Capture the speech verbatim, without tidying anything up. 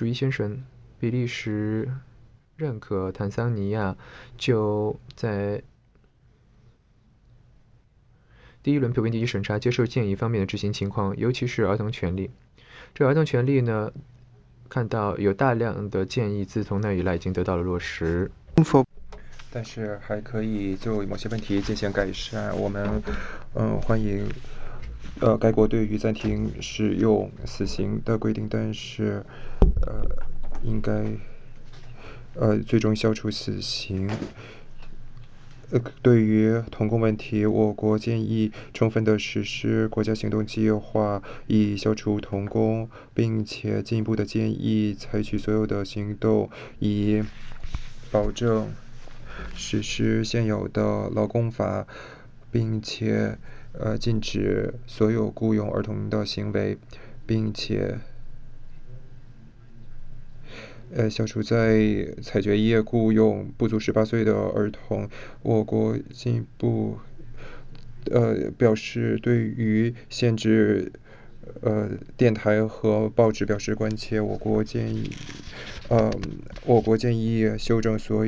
主义先生，比利时认可坦桑尼亚就在第一轮普遍第一审查接受建议方面的执行情况，尤其是儿童权利。这儿童权利呢，看到有大量的建议自从那以来已经得到了落实， 但是还可以就某些问题进行改善。我们嗯欢迎呃该国对于暂停使用死刑的规定，但是呃应该呃最终消除死刑。呃，对于童工问题，我国建议充分地实施国家行动计划，以消除童工，并且进一步的建议采取所有的行动，以保证实施现有的劳工法，并且呃禁止所有雇佣儿童的行为，并且呃，消除在采掘业雇佣不足十八岁的儿童。我国进一步呃表示对于限制呃电台和报纸表示关切。我国建议呃我国建议修正所有